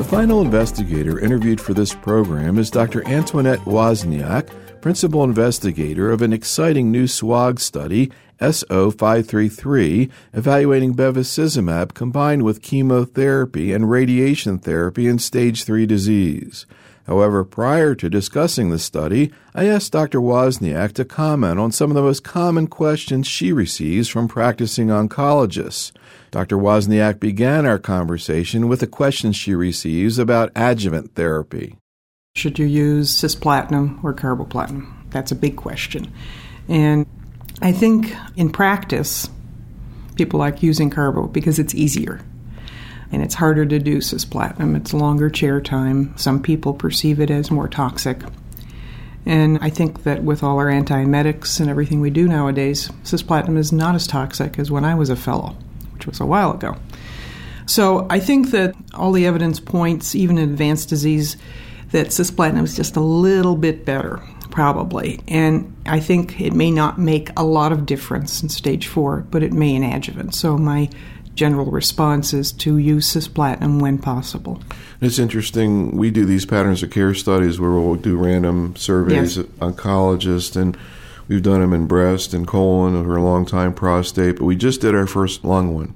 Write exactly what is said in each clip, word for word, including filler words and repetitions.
final investigator interviewed for this program is Doctor Antoinette Wozniak, principal investigator of an exciting new SWOG study, S O five thirty-three, evaluating bevacizumab combined with chemotherapy and radiation therapy in stage three disease. However, prior to discussing the study, I asked Doctor Wozniak to comment on some of the most common questions she receives from practicing oncologists. Doctor Wozniak began our conversation with a question she receives about adjuvant therapy. Should you use cisplatin or carboplatin? That's a big question. And I think in practice, people like using carbo because it's easier. And it's harder to do cisplatin. It's longer chair time. Some people perceive it as more toxic. And I think that with all our antiemetics and everything we do nowadays, cisplatin is not as toxic as when I was a fellow, which was a while ago. So I think that all the evidence points, even in advanced disease, that cisplatin is just a little bit better, probably. And I think it may not make a lot of difference in stage four, but it may in adjuvant. So my general response is to use cisplatin when possible. It's interesting. We do these patterns of care studies where we'll do random surveys yes. of oncologists, and we've done them in breast and colon over a long time, prostate, but we just did our first lung one.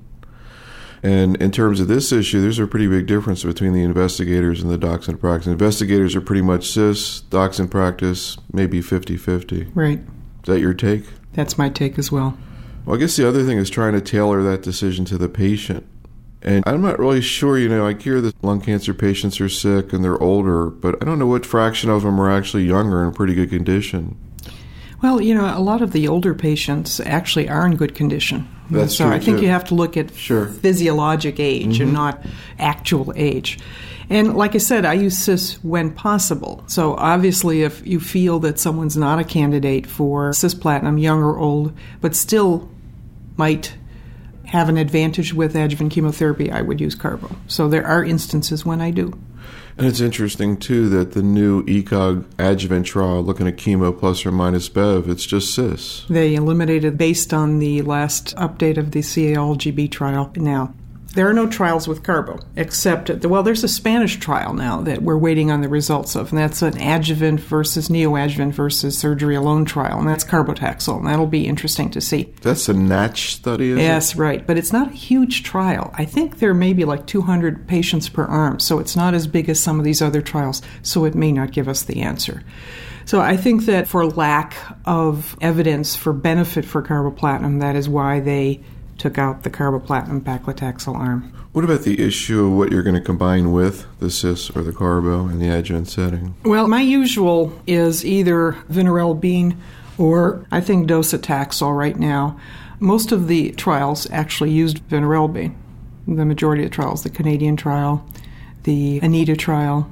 And in terms of this issue, there's a pretty big difference between the investigators and the docs in practice. Investigators are pretty much cis, docs in practice maybe fifty-fifty. Right. Is that your take? That's my take as well. Well, I guess the other thing is trying to tailor that decision to the patient. And I'm not really sure, you know, I hear that lung cancer patients are sick and they're older, but I don't know what fraction of them are actually younger and in pretty good condition. Well, you know, a lot of the older patients actually are in good condition. That's so true, I think too. you have to look at Sure. physiologic age Mm-hmm. and not actual age. And like I said, I use cis when possible. So obviously if you feel that someone's not a candidate for cisplatin, young or old, but still might have an advantage with adjuvant chemotherapy, I would use carbo. So there are instances when I do. And it's interesting, too, that the new E C O G adjuvant trial looking at chemo plus or minus Bev, it's just cis. They eliminated based on the last update of the C A L G B trial now. There are no trials with carbo, except, well, there's a Spanish trial now that we're waiting on the results of, and that's an adjuvant versus neoadjuvant versus surgery alone trial, and that's carbotaxol, and that'll be interesting to see. That's a NATCH study, is Yes, it? right, but it's not a huge trial. I think there may be like two hundred patients per arm, so it's not as big as some of these other trials, so it may not give us the answer. So I think that for lack of evidence for benefit for carboplatin, that is why they took out the carboplatin paclitaxel arm. What about the issue of what you're going to combine with, the cis or the carbo in the adjuvant setting? Well, my usual is either vinorelbine or I think docetaxel right now. Most of the trials actually used vinorelbine. The majority of the trials, the Canadian trial, the ANITA trial,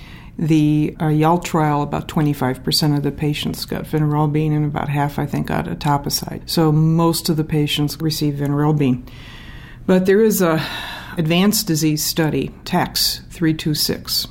the uh, Y A L trial, about twenty-five percent of the patients got vinorelbine and about half, I think, got etoposide. So most of the patients received vinorelbine. But there is a advanced disease study, T A X three two six,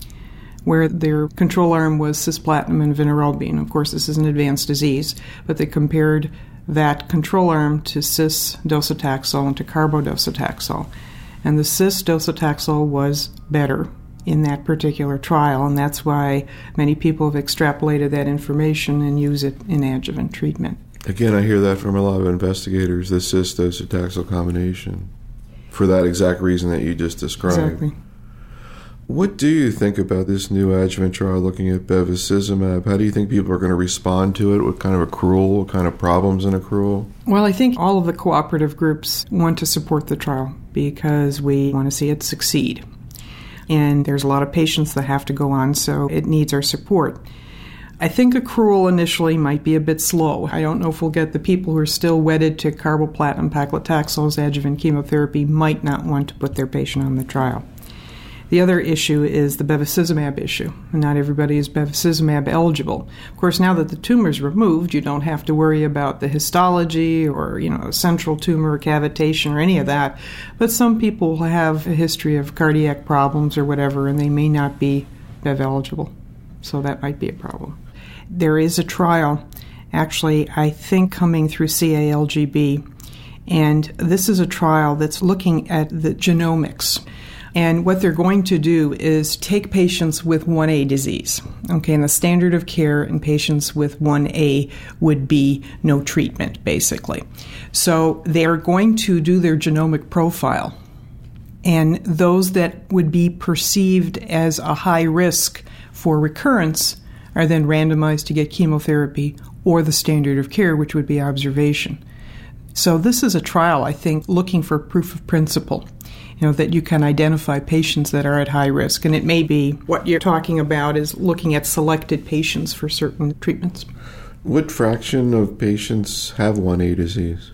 where their control arm was cisplatin and vinorelbine. Of course, this is an advanced disease, but they compared that control arm to cis docetaxel and to carbo docetaxel. And the cis docetaxel was better in that particular trial, and that's why many people have extrapolated that information and use it in adjuvant treatment. Again, I hear that from a lot of investigators, the cis docetaxel combination, for that exact reason that you just described. Exactly. What do you think about this new adjuvant trial looking at bevacizumab? How do you think people are going to respond to it? What kind of accrual? What kind of problems in accrual? Well, I think all of the cooperative groups want to support the trial because we want to see it succeed. And there's a lot of patients that have to go on, so it needs our support. I think accrual initially might be a bit slow. I don't know if we'll get the people who are still wedded to carboplatin paclitaxel as adjuvant chemotherapy might not want to put their patient on the trial. The other issue is the bevacizumab issue. Not everybody is bevacizumab eligible. Of course, now that the tumor is removed, you don't have to worry about the histology or, you know, central tumor cavitation or any of that. But some people have a history of cardiac problems or whatever, and they may not be bev eligible. So that might be a problem. There is a trial, actually, I think coming through C A L G B, and this is a trial that's looking at the genomics. And what they're going to do is take patients with one A disease. Okay, and the standard of care in patients with one A would be no treatment, basically. So they're going to do their genomic profile. And those that would be perceived as a high risk for recurrence are then randomized to get chemotherapy or the standard of care, which would be observation. So this is a trial, I think, looking for proof of principle. You know, that you can identify patients that are at high risk. And it may be what you're talking about is looking at selected patients for certain treatments. What fraction of patients have one A disease?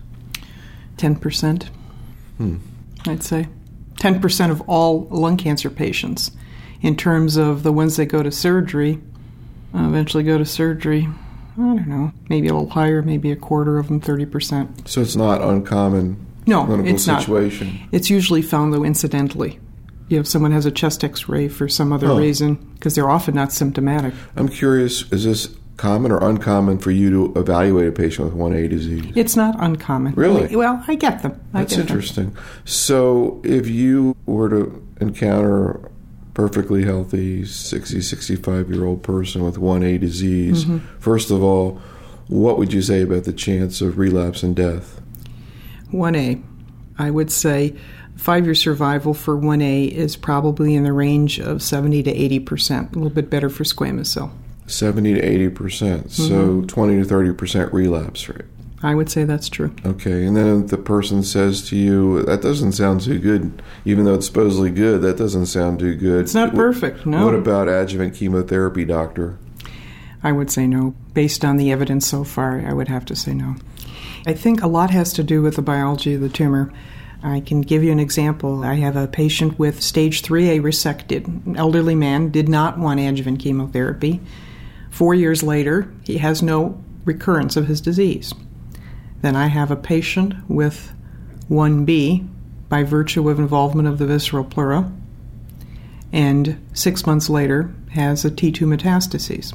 ten percent, hmm. I'd say. ten percent of all lung cancer patients. In terms of the ones that go to surgery, uh, eventually go to surgery, I don't know, maybe a little higher, maybe a quarter of them, thirty percent. So it's not uncommon. No, clinical it's situation. Not. It's usually found, though, incidentally. You know, if someone has a chest X-ray for some other huh. reason, because they're often not symptomatic. I'm curious, is this common or uncommon for you to evaluate a patient with one A disease? It's not uncommon. Really? Well, I get them. I That's get interesting. Them. So if you were to encounter a perfectly healthy sixty, sixty-five-year-old person with one A disease, mm-hmm. first of all, what would you say about the chance of relapse and death? one A, I would say five-year survival for one A is probably in the range of seventy to eighty percent, a little bit better for squamous cell. seventy to eighty percent, mm-hmm. so twenty to thirty percent relapse rate. I would say that's true. Okay, and then if the person says to you, that doesn't sound too good, even though it's supposedly good, that doesn't sound too good. It's not perfect, no. What about adjuvant chemotherapy, doctor? I would say no. Based on the evidence so far, I would have to say no. I think a lot has to do with the biology of the tumor. I can give you an example. I have a patient with stage three A resected, an elderly man, did not want adjuvant chemotherapy. Four years later, he has no recurrence of his disease. Then I have a patient with one B by virtue of involvement of the visceral pleura, and six months later has a T two metastases.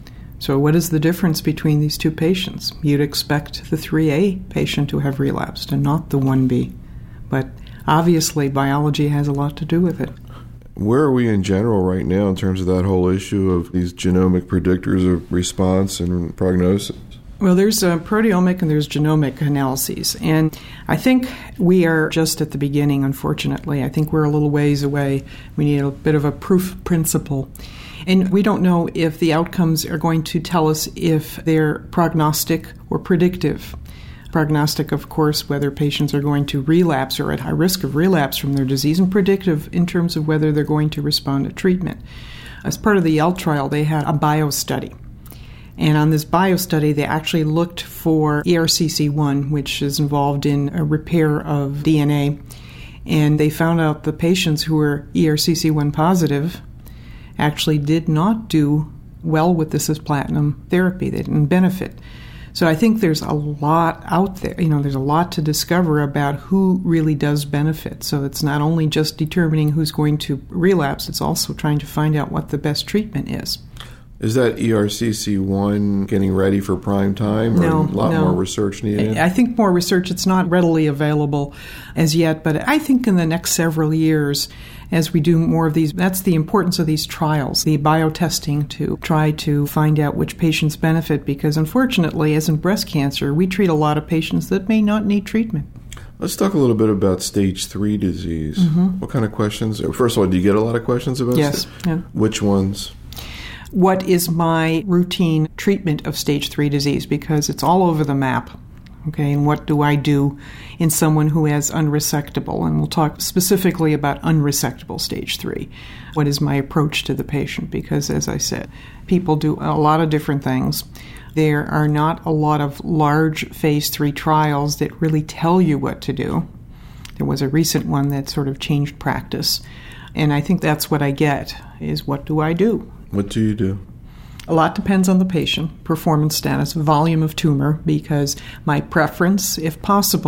So what is the difference between these two patients? You'd expect the three A patient to have relapsed and not the one B. But obviously biology has a lot to do with it. Where are we in general right now in terms of that whole issue of these genomic predictors of response and prognosis? Well, there's a proteomic and there's genomic analyses. And I think we are just at the beginning, unfortunately. I think we're a little ways away. We need a bit of a proof of principle. And we don't know if the outcomes are going to tell us if they're prognostic or predictive. Prognostic, of course, whether patients are going to relapse or at high risk of relapse from their disease, and predictive in terms of whether they're going to respond to treatment. As part of the Yale trial, they had a bio study. And on this bio study, they actually looked for E R C C one, which is involved in a repair of D N A. And they found out the patients who were E R C C one positive actually did not do well with the cisplatin therapy. They didn't benefit. So I think there's a lot out there. You know, there's a lot to discover about who really does benefit. So it's not only just determining who's going to relapse, it's also trying to find out what the best treatment is. Is that E R C C one getting ready for prime time, or no, a lot no. more research needed? I think more research. It's not readily available as yet, but I think in the next several years, as we do more of these, that's the importance of these trials, the biotesting, to try to find out which patients benefit, because unfortunately, as in breast cancer, we treat a lot of patients that may not need treatment. Let's talk a little bit about stage three disease. Mm-hmm. What kind of questions? First of all, do you get a lot of questions about Yes. st- Yeah. Which ones? What is my routine treatment of stage three disease? Because it's all over the map. Okay, and what do I do in someone who has unresectable? And we'll talk specifically about unresectable stage three. What is my approach to the patient? Because, as I said, people do a lot of different things. There are not a lot of large phase three trials that really tell you what to do. There was a recent one that sort of changed practice. And I think that's what I get, is what do I do? What do you do? A lot depends on the patient, performance status, volume of tumor, because my preference, if possible,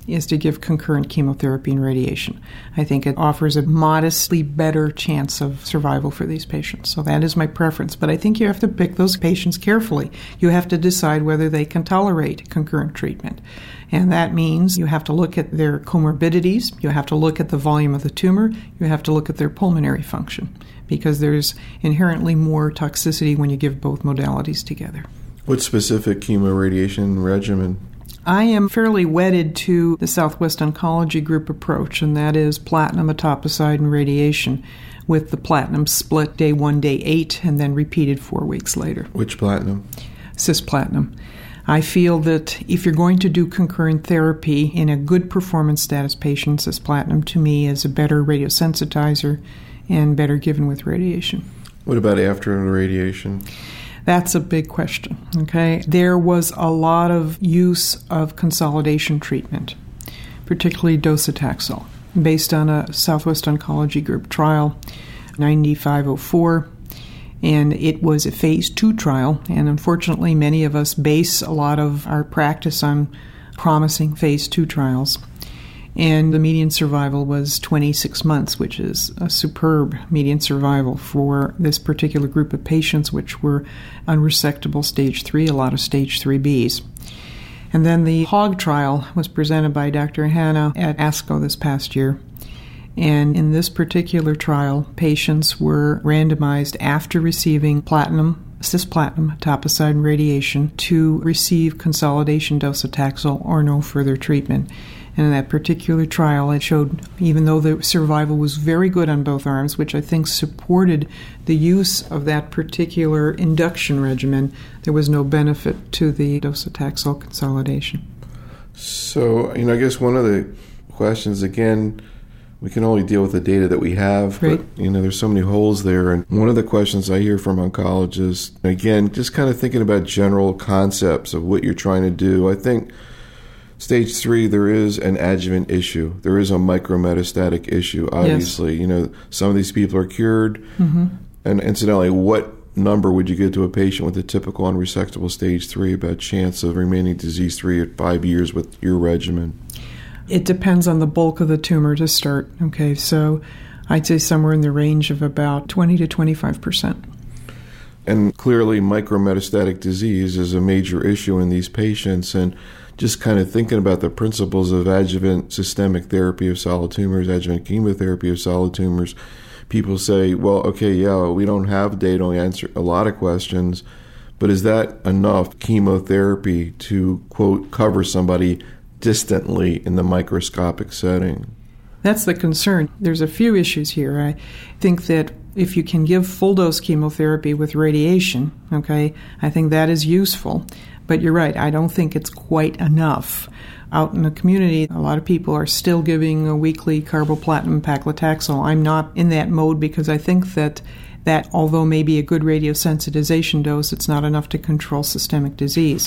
is to give concurrent chemotherapy and radiation. I think it offers a modestly better chance of survival for these patients. So that is my preference. But I think you have to pick those patients carefully. You have to decide whether they can tolerate concurrent treatment. And that means you have to look at their comorbidities, you have to look at the volume of the tumor, you have to look at their pulmonary function, because there's inherently more toxicity when you give both modalities together. What specific chemoradiation regimen? I am fairly wedded to the Southwest Oncology Group approach, and that is platinum, etoposide, and radiation, with the platinum split day one, day eight, and then repeated four weeks later. Which platinum? Cisplatinum. I feel that if you're going to do concurrent therapy in a good performance status patient, cisplatinum to me is a better radiosensitizer and better given with radiation. What about after the radiation? That's a big question, okay? There was a lot of use of consolidation treatment, particularly docetaxel, based on a Southwest Oncology Group trial, ninety-five oh four, and it was a phase two trial, and unfortunately many of us base a lot of our practice on promising phase two trials. And the median survival was twenty-six months, which is a superb median survival for this particular group of patients, which were unresectable stage three, a lot of stage three Bs. And then the HOG trial was presented by Doctor Hanna at ASCO this past year. And in this particular trial, patients were randomized after receiving platinum, cisplatinum, etoposide, and radiation to receive consolidation docetaxel or no further treatment. And in that particular trial, it showed, even though the survival was very good on both arms, which I think supported the use of that particular induction regimen, there was no benefit to the docetaxel consolidation. So, you know, I guess one of the questions, again, we can only deal with the data that we have, right. But, you know, there's so many holes there. And one of the questions I hear from oncologists, again, just kind of thinking about general concepts of what you're trying to do, I think stage three, there is an adjuvant issue. There is a micrometastatic issue, obviously. Yes. You know, some of these people are cured. Mm-hmm. And incidentally, what number would you give to a patient with a typical unresectable stage three about chance of remaining disease-free at five years with your regimen? It depends on the bulk of the tumor to start. Okay, so I'd say somewhere in the range of about twenty to twenty-five percent. And clearly, micrometastatic disease is a major issue in these patients. And just kind of thinking about the principles of adjuvant systemic therapy of solid tumors, adjuvant chemotherapy of solid tumors, people say, well, okay, yeah, we don't have data to answer a lot of questions, but is that enough chemotherapy to, quote, cover somebody distantly in the microscopic setting? That's the concern. There's a few issues here. I think that if you can give full-dose chemotherapy with radiation, okay, I think that is useful. But you're right, I don't think it's quite enough. Out in the community, a lot of people are still giving a weekly carboplatin paclitaxel. I'm not in that mode because I think that that, although maybe a good radiosensitization dose, it's not enough to control systemic disease.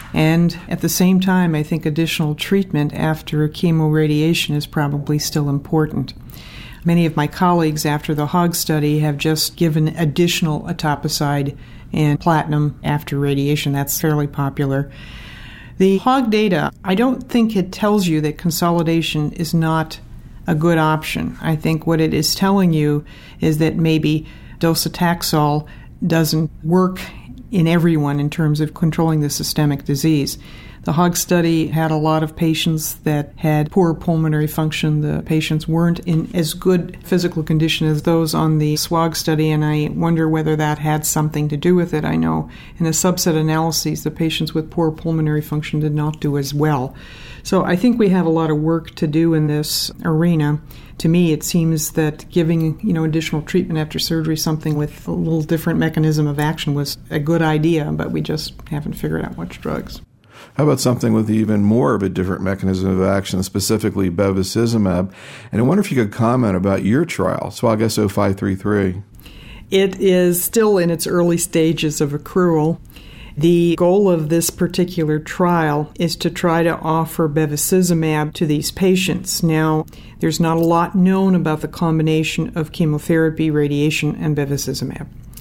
And at the same time, I think additional treatment after chemoradiation is probably still important. Many of my colleagues after the HOG study have just given additional etoposide and platinum after radiation. That's fairly popular. The HOG data, I don't think it tells you that consolidation is not a good option. I think what it is telling you is that maybe docetaxel doesn't work in everyone in terms of controlling the systemic disease. The HOG study had a lot of patients that had poor pulmonary function. The patients weren't in as good physical condition as those on the SWOG study, and I wonder whether that had something to do with it. I know in a subset analyses, the patients with poor pulmonary function did not do as well. So I think we have a lot of work to do in this arena. To me, it seems that giving, you know, additional treatment after surgery, something with a little different mechanism of action, was a good idea, but we just haven't figured out which drugs. How about something with even more of a different mechanism of action, specifically bevacizumab? And I wonder if you could comment about your trial, SWOG S O five three three. It is still in its early stages of accrual. The goal of this particular trial is to try to offer bevacizumab to these patients. Now, there's not a lot known about the combination of chemotherapy, radiation, and bevacizumab.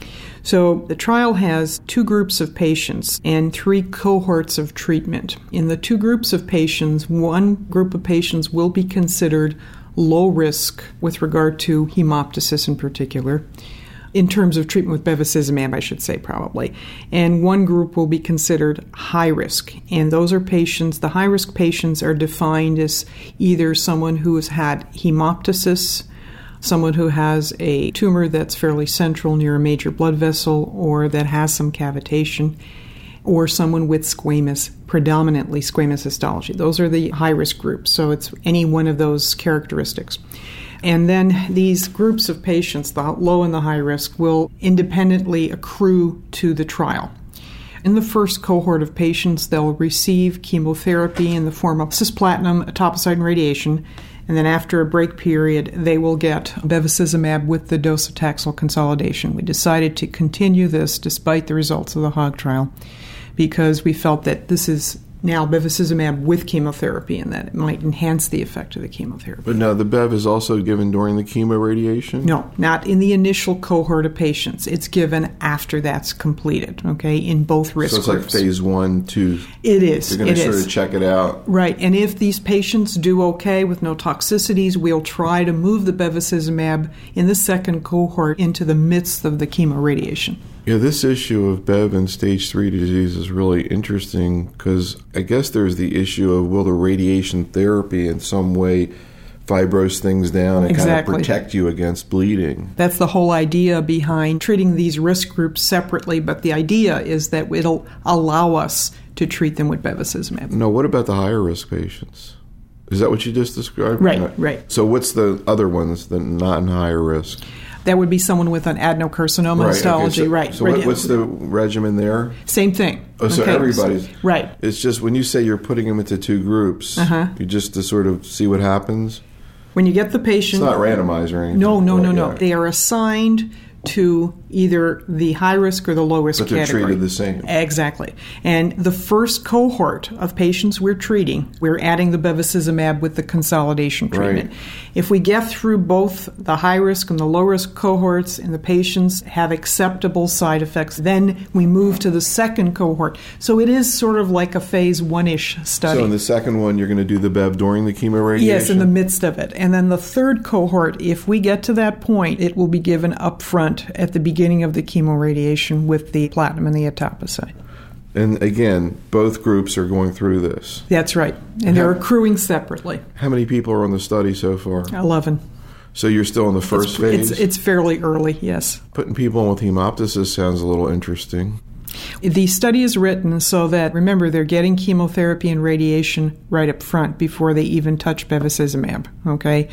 So the trial has two groups of patients and three cohorts of treatment. In the two groups of patients, one group of patients will be considered low risk with regard to hemoptysis in particular, in terms of treatment with bevacizumab, I should say, probably. And one group will be considered high risk. And those are patients, the high risk patients are defined as either someone who has had hemoptysis, someone who has a tumor that's fairly central near a major blood vessel or that has some cavitation, or someone with squamous, predominantly squamous histology. Those are the high-risk groups, so it's any one of those characteristics. And then these groups of patients, the low and the high risk, will independently accrue to the trial. In the first cohort of patients, they'll receive chemotherapy in the form of cisplatin, etoposide, and radiation. And then after a break period, they will get bevacizumab with the docetaxel consolidation. We decided to continue this despite the results of the HOG trial because we felt that this is now bevacizumab with chemotherapy and that it might enhance the effect of the chemotherapy. But now the Bev is also given during the chemoradiation? No, not in the initial cohort of patients. It's given after that's completed, okay, in both risk groups. So it's groups. Like phase one, two. It is. You're going to it sort is. of check it out. Right, and if these patients do okay with no toxicities, we'll try to move the bevacizumab in the second cohort into the midst of the chemoradiation. Yeah, this issue of Bev and stage three disease is really interesting because I guess there's the issue of will the radiation therapy in some way fibrose things down and exactly. kind of protect you against bleeding. That's the whole idea behind treating these risk groups separately, but the idea is that it'll allow us to treat them with bevacizumab. No, what about the higher risk patients? Is that what you just described? Right, no. right. So what's the other ones that are not in higher risk? That would be someone with an adenocarcinoma right, histology, okay, so, right. So what, what's the regimen there? Same thing. Oh, so okay. everybody's... Right. It's just when you say you're putting them into two groups, uh-huh. you just to sort of see what happens? When you get the patient... It's not randomized or anything. No, no, right, no, no. Yeah. They are assigned to either the high risk or the low risk category. But they're treated the same. Exactly. And the first cohort of patients we're treating, we're adding the bevacizumab with the consolidation treatment. Right. If we get through both the high risk and the low risk cohorts and the patients have acceptable side effects, then we move to the second cohort. So it is sort of like a phase one-ish study. So in the second one, you're going to do the Bev during the chemoradiation? Yes, in the midst of it. And then the third cohort, if we get to that point, it will be given up front at the beginning of the chemoradiation with the platinum and the etoposide. And again, both groups are going through this. That's right. And they're accruing separately. How many people are on the study so far? Eleven. So you're still in the first it's, phase? It's, it's fairly early, yes. Putting people on with hemoptysis sounds a little interesting. The study is written so that, remember, they're getting chemotherapy and radiation right up front before they even touch bevacizumab, okay?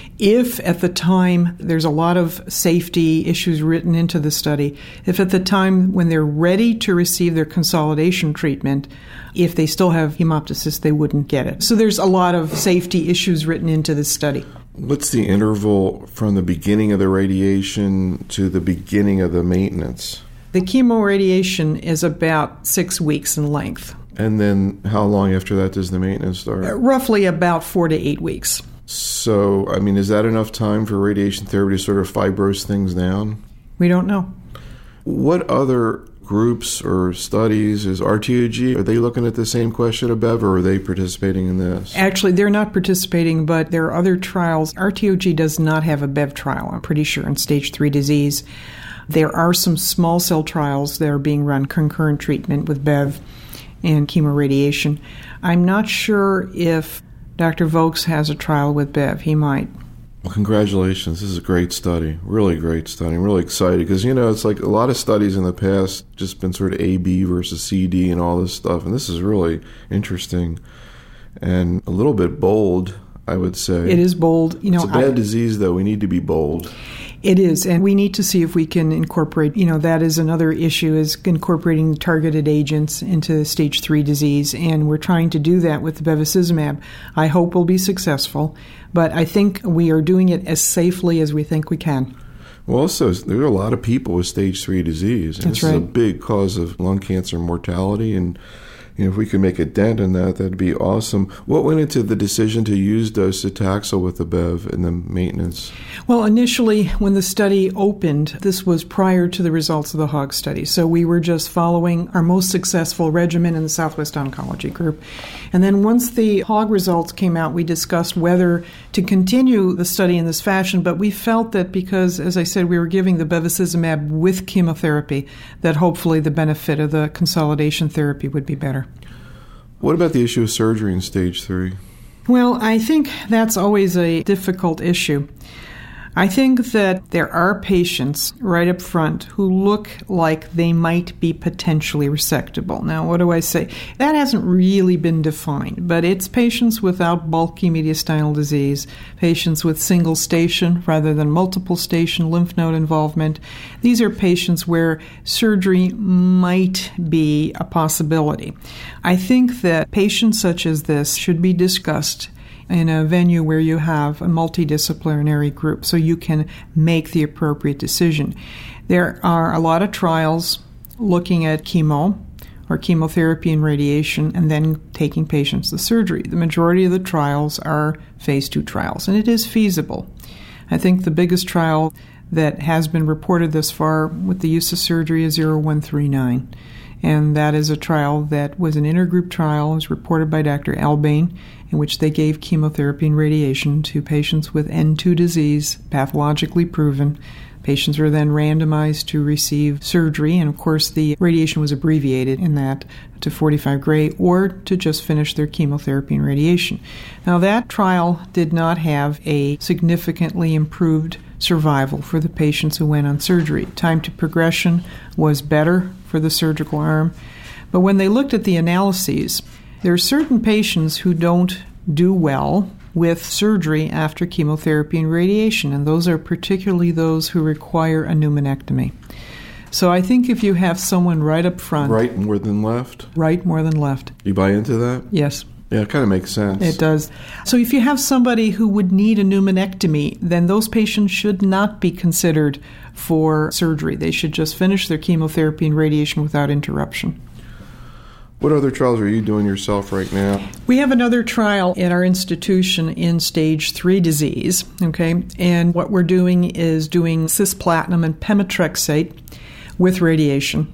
If at the time, there's a lot of safety issues written into the study, if at the time when they're ready to receive their consolidation treatment, if they still have hemoptysis, they wouldn't get it. So there's a lot of safety issues written into this study. What's the interval from the beginning of the radiation to the beginning of the maintenance? The chemoradiation is about six weeks in length. And then how long after that does the maintenance start? Uh, roughly about four to eight weeks. So, I mean, is that enough time for radiation therapy to sort of fibrose things down? We don't know. What other groups or studies is R T O G? Are they looking at the same question of Bev, or are they participating in this? Actually, they're not participating, but there are other trials. R T O G does not have a Bev trial, I'm pretty sure, in stage three disease. There are some small cell trials that are being run, concurrent treatment with Bev and chemoradiation. I'm not sure if Doctor Vokes has a trial with Bev. He might. Well, congratulations. This is a great study. Really great study. I'm really excited because, you know, it's like a lot of studies in the past just been sort of A B versus C D and all this stuff. And this is really interesting and a little bit bold, I would say. It is bold. You know, it's a bad I, disease, though. We need to be bold. It is, and we need to see if we can incorporate, you know, that is another issue, is incorporating targeted agents into stage three disease, and we're trying to do that with bevacizumab. I hope we'll be successful, but I think we are doing it as safely as we think we can. Well, also, there are a lot of people with stage three disease, and That's this right. is a big cause of lung cancer mortality, and You know, if we could make a dent in that, that'd be awesome. What went into the decision to use docetaxel with the B E V in the maintenance? Well, initially, when the study opened, this was prior to the results of the HOG study. So we were just following our most successful regimen in the Southwest Oncology Group. And then once the HOG results came out, we discussed whether to continue the study in this fashion. But we felt that because, as I said, we were giving the bevacizumab with chemotherapy, that hopefully the benefit of the consolidation therapy would be better. What about the issue of surgery in stage three? Well, I think that's always a difficult issue. I think that there are patients right up front who look like they might be potentially resectable. Now, what do I say? That hasn't really been defined, but it's patients without bulky mediastinal disease, patients with single station rather than multiple station lymph node involvement. These are patients where surgery might be a possibility. I think that patients such as this should be discussed in a venue where you have a multidisciplinary group so you can make the appropriate decision. There are a lot of trials looking at chemo or chemotherapy and radiation and then taking patients to surgery. The majority of the trials are phase two trials, and it is feasible. I think the biggest trial that has been reported thus far with the use of surgery is zero one three nine. And that is a trial that was an intergroup trial. It was reported by Doctor Albane, in which they gave chemotherapy and radiation to patients with N two disease, pathologically proven. Patients were then randomized to receive surgery, and of course the radiation was abbreviated in that to forty-five gray, or to just finish their chemotherapy and radiation. Now that trial did not have a significantly improved survival for the patients who went on surgery. Time to progression was better for the surgical arm. But when they looked at the analyses, there are certain patients who don't do well with surgery after chemotherapy and radiation, and those are particularly those who require a pneumonectomy. So I think if you have someone right up front... Right more than left? Right more than left. You buy into that? Yes. Yeah, it kind of makes sense. It does. So if you have somebody who would need a pneumonectomy, then those patients should not be considered for surgery. They should just finish their chemotherapy and radiation without interruption. What other trials are you doing yourself right now? We have another trial at our institution in stage three disease, okay? And what we're doing is doing cisplatin and pemetrexate with radiation.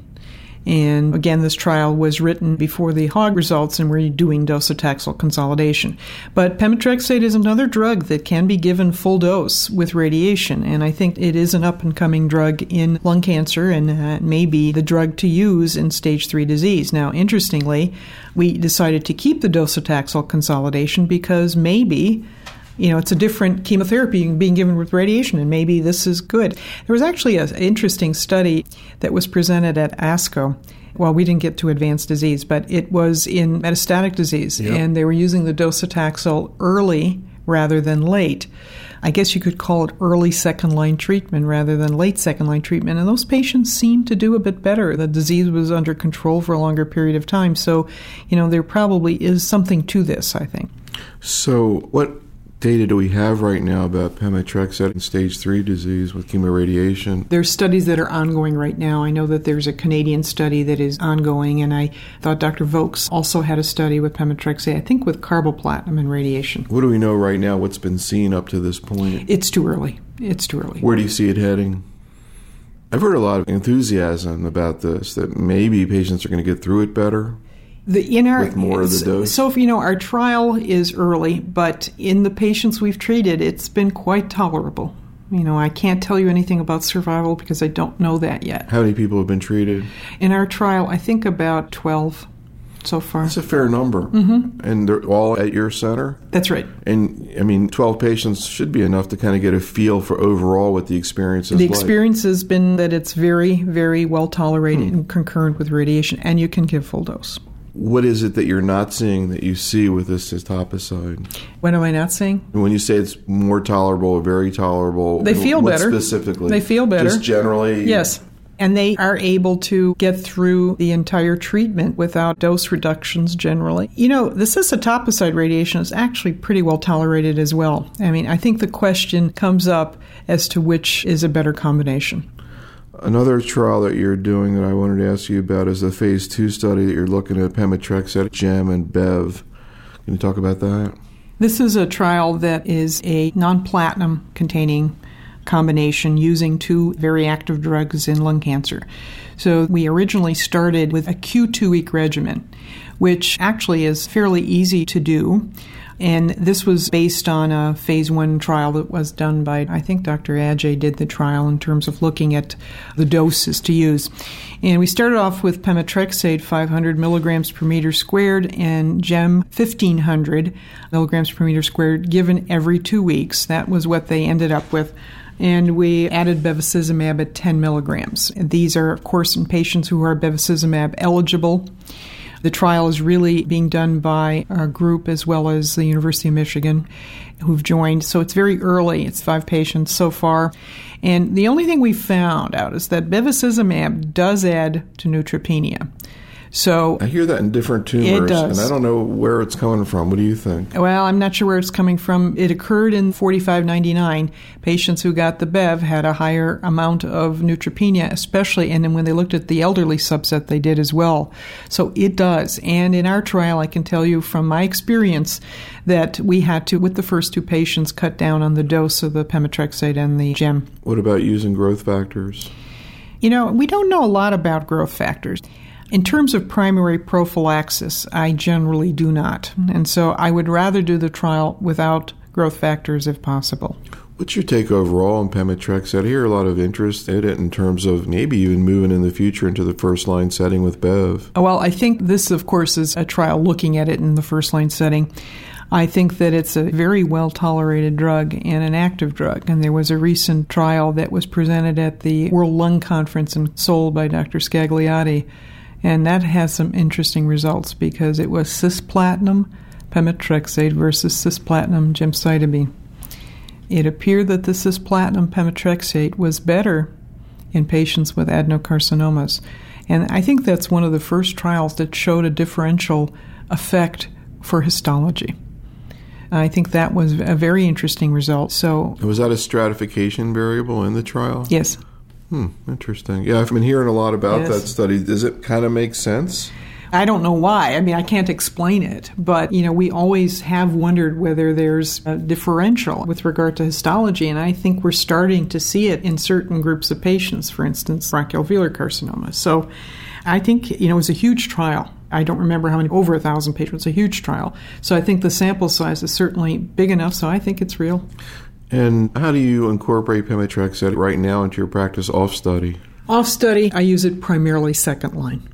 And again, this trial was written before the HOG results, and we're doing docetaxel consolidation. But pemetrexate is another drug that can be given full dose with radiation, and I think it is an up-and-coming drug in lung cancer and uh, may be the drug to use in stage three disease. Now, interestingly, we decided to keep the docetaxel consolidation because maybe You know, it's a different chemotherapy being given with radiation, and maybe this is good. There was actually an interesting study that was presented at ASCO. Well, we didn't get to advanced disease, but it was in metastatic disease, yep. And they were using the docetaxel early rather than late. I guess you could call it early second-line treatment rather than late second-line treatment, and those patients seemed to do a bit better. The disease was under control for a longer period of time, so, you know, there probably is something to this, I think. So what data do we have right now about pemetrexate in stage three disease with chemoradiation? There's studies that are ongoing right now. I know that there's a Canadian study that is ongoing, and I thought Doctor Vokes also had a study with pemetrexate, I think with carboplatin and radiation. What do we know right now? What's been seen up to this point? It's too early. It's too early. Where do you see it heading? I've heard a lot of enthusiasm about this, that maybe patients are going to get through it better. The, in our, with more of the dose? So, you know, our trial is early, but in the patients we've treated, it's been quite tolerable. You know, I can't tell you anything about survival because I don't know that yet. How many people have been treated? In our trial, I think about twelve so far. That's a fair number. Mm-hmm. And they're all at your center? That's right. And, I mean, twelve patients should be enough to kind of get a feel for overall what the experience is The like. experience has been that it's very, very well tolerated hmm. and concurrent with radiation, and you can give full dose. What is it that you're not seeing that you see with this etoposide? What am I not seeing? When you say it's more tolerable or very tolerable, they feel what better. Specifically? They feel better. Just generally? Yes. And they are able to get through the entire treatment without dose reductions generally. You know, the cis-etoposide radiation is actually pretty well tolerated as well. I mean, I think the question comes up as to which is a better combination. Another trial that you're doing that I wanted to ask you about is the phase two study that you're looking at pemetrexed, gem, and bev. Can you talk about that? This is a trial that is a non-platinum containing combination using two very active drugs in lung cancer. So we originally started with a Q two-week regimen, which actually is fairly easy to do. And this was based on a phase one trial that was done by, I think Doctor Adjei did the trial in terms of looking at the doses to use. And we started off with pemetrexed five hundred milligrams per meter squared and gem fifteen hundred milligrams per meter squared given every two weeks. That was what they ended up with. And we added bevacizumab at ten milligrams. These are, of course, in patients who are bevacizumab eligible. The trial is really being done by our group as well as the University of Michigan who've joined. So it's very early. It's five patients so far. And the only thing we found out is that bevacizumab does add to neutropenia. So I hear that in different tumors, it does. And I don't know where it's coming from. What do you think? Well, I'm not sure where it's coming from. It occurred in forty-five ninety-nine. Patients who got the Bev had a higher amount of neutropenia, especially, and then when they looked at the elderly subset, they did as well. So it does. And in our trial, I can tell you from my experience that we had to, with the first two patients, cut down on the dose of the pemetrexed and the gem. What about using growth factors? You know, we don't know a lot about growth factors. In terms of primary prophylaxis, I generally do not. And so I would rather do the trial without growth factors if possible. What's your take overall on pemetrexed? I hear a lot of interest in it in terms of maybe even moving in the future into the first-line setting with Bev. Well, I think this, of course, is a trial looking at it in the first-line setting. I think that it's a very well-tolerated drug and an active drug. And there was a recent trial that was presented at the World Lung Conference in Seoul by Doctor Scagliotti. And that has some interesting results because it was cisplatin pemetrexed versus cisplatin gemcitabine. It appeared that the cisplatin pemetrexed was better in patients with adenocarcinomas. And I think that's one of the first trials that showed a differential effect for histology. I think that was a very interesting result. So, was that a stratification variable in the trial? Yes. Hmm, interesting. Yeah, I've been hearing a lot about yes. that study. Does it kind of make sense? I don't know why. I mean, I can't explain it. But, you know, we always have wondered whether there's a differential with regard to histology, and I think we're starting to see it in certain groups of patients, for instance, bronchoalveolar carcinoma. So I think, you know, it was a huge trial. I don't remember how many, over a thousand patients, a huge trial. So I think the sample size is certainly big enough, so I think it's real. And how do you incorporate pemetrexed right now into your practice off-study? Off-study, I use it primarily second line.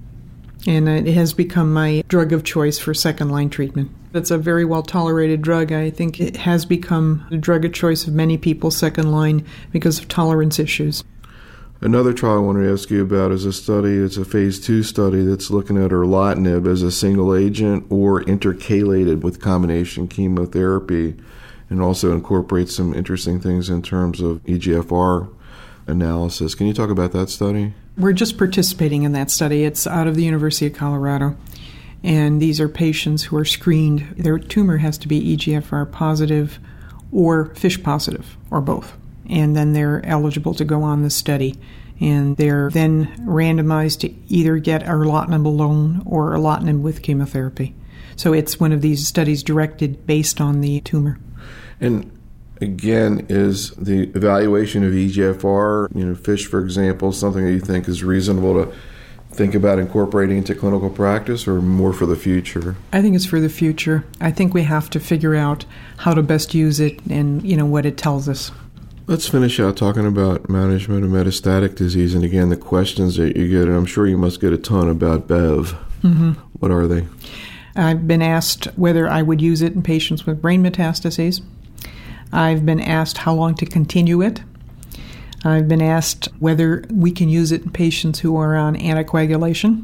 And it has become my drug of choice for second-line treatment. It's a very well-tolerated drug. I think it has become the drug of choice of many people second line because of tolerance issues. Another trial I wanted to ask you about is a study, it's a phase two study that's looking at erlotinib as a single agent or intercalated with combination chemotherapy, and also incorporates some interesting things in terms of E G F R analysis. Can you talk about that study? We're just participating in that study. It's out of the University of Colorado. And these are patients who are screened. Their tumor has to be E G F R positive or FISH positive, or both. And then they're eligible to go on the study. And they're then randomized to either get erlotinib alone or erlotinib with chemotherapy. So it's one of these studies directed based on the tumor. And again, is the evaluation of E G F R, you know, FISH, for example, something that you think is reasonable to think about incorporating into clinical practice, or more for the future? I think it's for the future. I think we have to figure out how to best use it and, you know, what it tells us. Let's finish out talking about management of metastatic disease, and again, the questions that you get, and I'm sure you must get a ton about Bev. Mm-hmm. What are they? I've been asked whether I would use it in patients with brain metastases. I've been asked how long to continue it. I've been asked whether we can use it in patients who are on anticoagulation.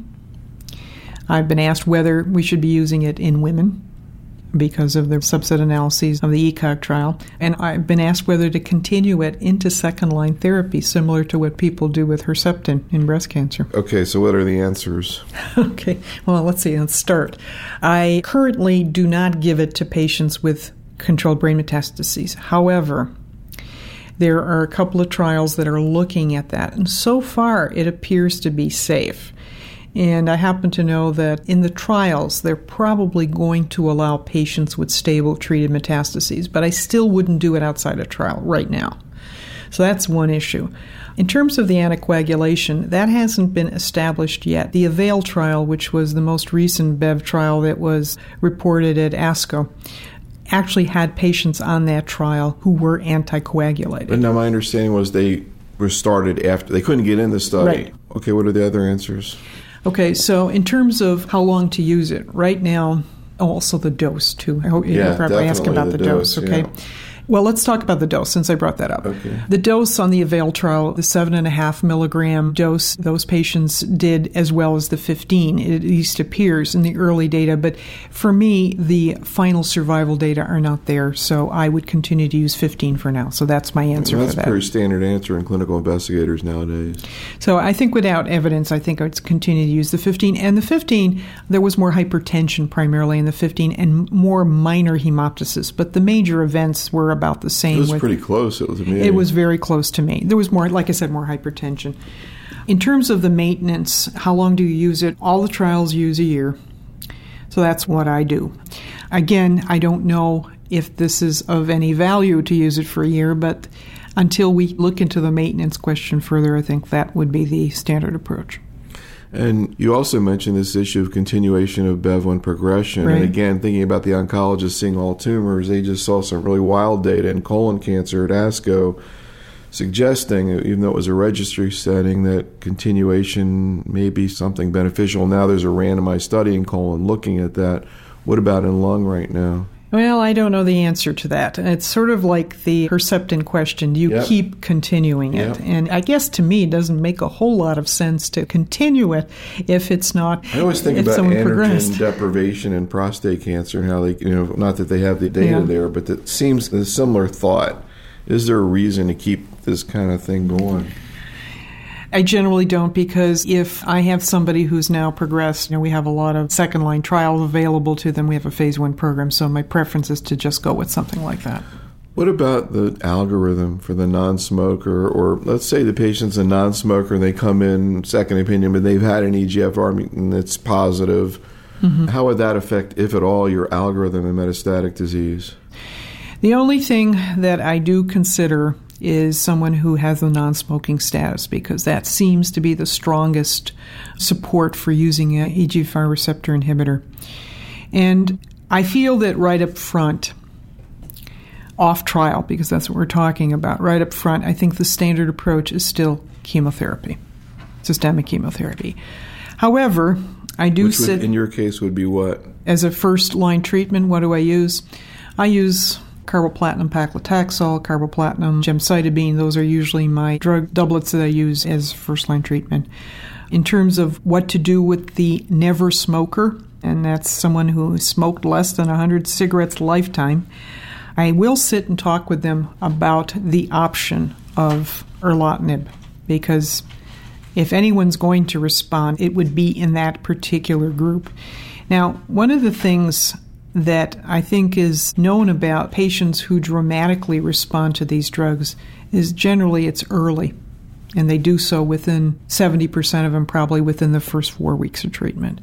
I've been asked whether we should be using it in women because of the subset analyses of the E C O G trial. And I've been asked whether to continue it into second-line therapy, similar to what people do with Herceptin in breast cancer. Okay, so what are the answers? Okay, well, let's see. Let's start. I currently do not give it to patients with controlled brain metastases. However, There are a couple of trials that are looking at that, and so far it appears to be safe. And I happen to know that in the trials, they're probably going to allow patients with stable treated metastases, but I still wouldn't do it outside a trial right now. So that's one issue. In terms of the anticoagulation, that hasn't been established yet. The AVAIL trial, which was the most recent B E V trial that was reported at ASCO, actually had patients on that trial who were anticoagulated. But now my understanding was they were started after, they couldn't get in the study. Right. Okay, what are the other answers? Okay, so in terms of how long to use it, right now, oh, also the dose too. I hope you yeah, probably ask about the, the dose, dose okay? Yeah. Well, let's talk about the dose since I brought that up. Okay. The dose on the AVAIL trial, the seven and a half milligram dose, those patients did as well as the fifteen. It at least appears in the early data. But for me, the final survival data are not there, so I would continue to use fifteen for now. So that's my answer well, for that. That's a pretty standard answer in clinical investigators nowadays. So I think without evidence, I think I'd continue to use the fifteen. And the fifteen, there was more hypertension primarily in the fifteen and more minor hemoptysis. But the major events were about the same. It was with, pretty close. It was me. It was very close to me. There was more, like I said, more hypertension. In terms of the maintenance, how long do you use it? All the trials use a year. So that's what I do. Again, I don't know if this is of any value to use it for a year, but until we look into the maintenance question further, I think that would be the standard approach. And you also mentioned this issue of continuation of B E V when progression. Right. And again, thinking about the oncologists seeing all tumors, they just saw some really wild data in colon cancer at ASCO suggesting, even though it was a registry setting, that continuation may be something beneficial. Now there's a randomized study in colon looking at that. What about in lung right now? Well, I don't know the answer to that. It's sort of like the Herceptin question. Do you Yep. keep continuing it? Yep. And I guess to me it doesn't make a whole lot of sense to continue it if it's not, I always think if about someone androgen progressed. deprivation and prostate cancer and how they, you know, not that they have the data Yeah. there, but it seems a similar thought. Is there a reason to keep this kind of thing going? I generally don't, because if I have somebody who's now progressed, you know, we have a lot of second-line trials available to them. We have a phase one program, so my preference is to just go with something like that. What about the algorithm for the non-smoker? Or let's say the patient's a non-smoker and they come in, second opinion, but they've had an E G F R mutant that's positive. Mm-hmm. How would that affect, if at all, your algorithm in metastatic disease? The only thing that I do consider is someone who has a non-smoking status, because that seems to be the strongest support for using an E G F R receptor inhibitor. And I feel that right up front, off trial, because that's what we're talking about, right up front, I think the standard approach is still chemotherapy, systemic chemotherapy. However, I do Which sit... would, in your case, would be what? As a first-line treatment, what do I use? I use carboplatin paclitaxel, carboplatin gemcitabine. Those are usually my drug doublets that I use as first-line treatment. In terms of what to do with the never smoker, and that's someone who smoked less than one hundred cigarettes lifetime, I will sit and talk with them about the option of erlotinib, because if anyone's going to respond, it would be in that particular group. Now, one of the things that I think is known about patients who dramatically respond to these drugs is generally it's early, and they do so within seventy percent of them probably within the first four weeks of treatment.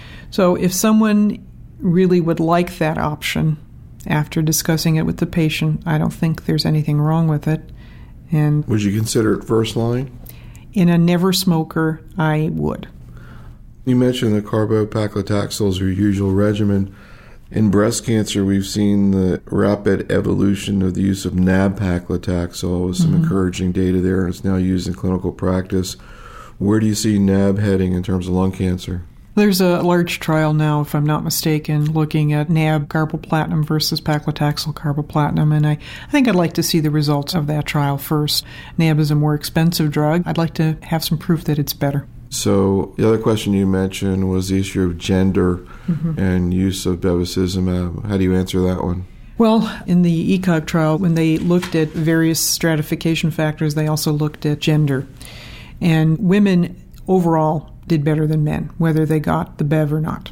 So if someone really would like that option after discussing it with the patient, I don't think there's anything wrong with it. And would you consider it first line? In a never smoker, I would. You mentioned the carbopaclitaxel is your usual regimen. In breast cancer, we've seen the rapid evolution of the use of nab-paclitaxel with some mm-hmm. encouraging data there, and it's now used in clinical practice. Where do you see nab heading in terms of lung cancer? There's a large trial now, if I'm not mistaken, looking at nab carboplatin versus paclitaxel carboplatin, and I, I think I'd like to see the results of that trial first. Nab is a more expensive drug. I'd like to have some proof that it's better. So the other question you mentioned was the issue of gender mm-hmm. and use of bevacizumab. How do you answer that one? Well, in the E C O G trial, when they looked at various stratification factors, they also looked at gender. And women overall did better than men, whether they got the Bev or not.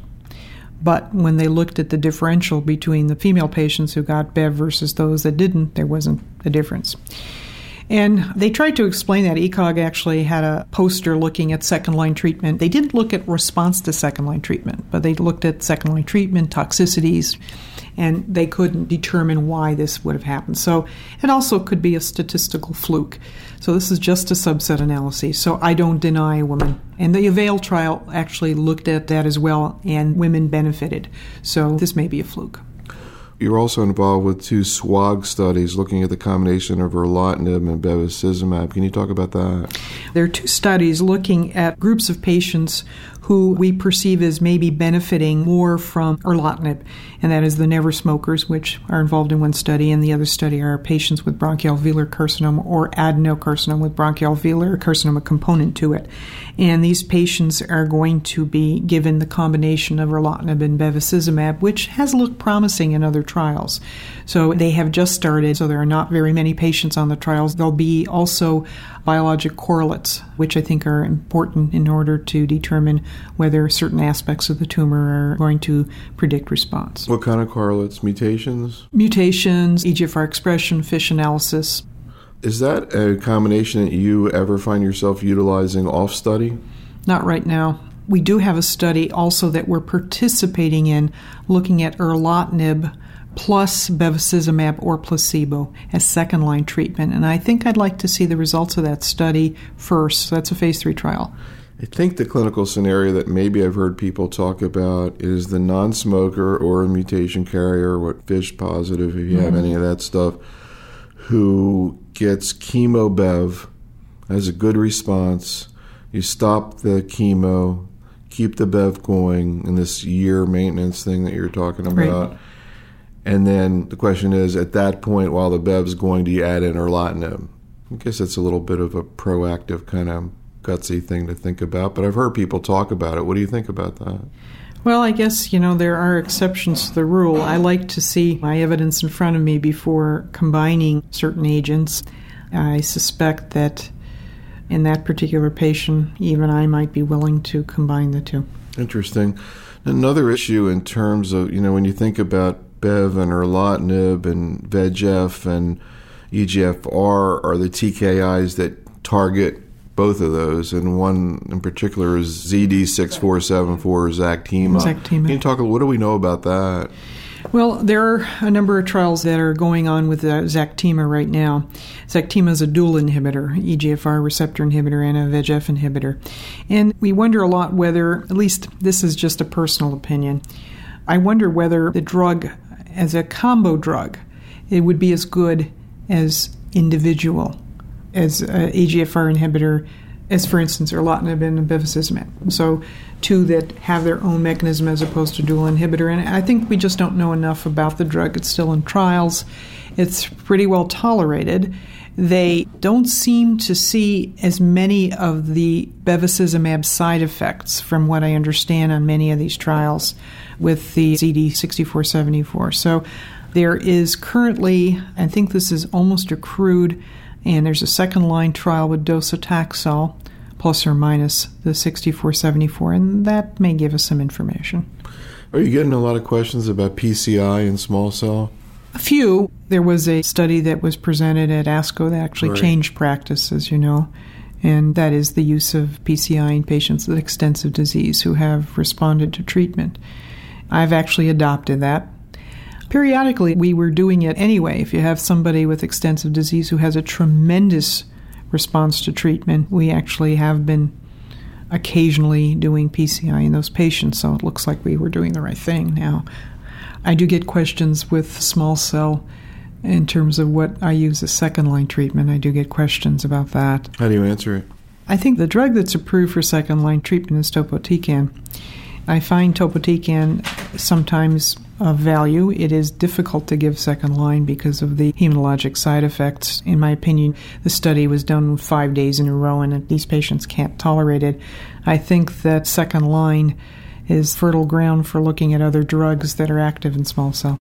But when they looked at the differential between the female patients who got Bev versus those that didn't, there wasn't a difference. And they tried to explain that. E C O G actually had a poster looking at second-line treatment. They didn't look at response to second-line treatment, but they looked at second-line treatment, toxicities, and they couldn't determine why this would have happened. So it also could be a statistical fluke. So this is just a subset analysis. So I don't deny women. And the AVAIL trial actually looked at that as well, and women benefited. So this may be a fluke. You're also involved with two SWOG studies looking at the combination of erlotinib and bevacizumab. Can you talk about that? There are two studies looking at groups of patients who we perceive as maybe benefiting more from erlotinib, and that is the never smokers, which are involved in one study, and the other study are patients with bronchoalveolar carcinoma or adenocarcinoma with bronchoalveolar carcinoma component to it. And these patients are going to be given the combination of erlotinib and bevacizumab, which has looked promising in other trials. So they have just started, so there are not very many patients on the trials. There'll be also biologic correlates, which I think are important in order to determine whether certain aspects of the tumor are going to predict response. What kind of correlates? Mutations? Mutations, E G F R expression, FISH analysis. Is that a combination that you ever find yourself utilizing off-study? Not right now. We do have a study also that we're participating in looking at erlotinib plus bevacizumab or placebo as second-line treatment. And I think I'd like to see the results of that study first. So that's a phase three trial. I think the clinical scenario that maybe I've heard people talk about is the non-smoker or a mutation carrier, what FISH positive, if you mm-hmm. have any of that stuff, who gets chemo-bev, has a good response. You stop the chemo, keep the bev going in this year maintenance thing that you're talking about. Right. And then the question is, at that point, while the bev's going, do you add in erlotinib? I guess that's a little bit of a proactive kind of gutsy thing to think about, but I've heard people talk about it. What do you think about that? Well, I guess, you know, there are exceptions to the rule. I like to see my evidence in front of me before combining certain agents. I suspect that in that particular patient, even I might be willing to combine the two. Interesting. Another issue in terms of, you know, when you think about Bev and erlotinib and V E G F and E G F R are the T K Is that target both of those, and one in particular is Z D six four seven four, Zactima. Zactima. Can you talk, what do we know about that? Well, there are a number of trials that are going on with uh, Zactima right now. Zactima is a dual inhibitor, E G F R receptor inhibitor and a V E G F inhibitor. And we wonder a lot whether, at least this is just a personal opinion, I wonder whether the drug as a combo drug, it would be as good as individual, as an E G F R inhibitor, as, for instance, erlotinib and bevacizumab. So two that have their own mechanism as opposed to dual inhibitor. And I think we just don't know enough about the drug. It's still in trials. It's pretty well tolerated. They don't seem to see as many of the bevacizumab side effects, from what I understand on many of these trials with the Z D six four seven four. So there is currently, I think this is almost accrued, and there's a second-line trial with docetaxel, plus or minus the six four seven four, and that may give us some information. Are you getting a lot of questions about P C I and small cell? A few. There was a study that was presented at ASCO that actually right. changed practice, as you know, and that is the use of P C I in patients with extensive disease who have responded to treatment. I've actually adopted that. Periodically, we were doing it anyway. If you have somebody with extensive disease who has a tremendous response to treatment, we actually have been occasionally doing P C I in those patients, so it looks like we were doing the right thing now. I do get questions with small cell in terms of what I use as second-line treatment. I do get questions about that. How do you answer it? I think the drug that's approved for second-line treatment is topotecan. I find topotecan sometimes of value. It is difficult to give second line because of the hematologic side effects. In my opinion, the study was done five days in a row, and these patients can't tolerate it. I think that second line is fertile ground for looking at other drugs that are active in small cell.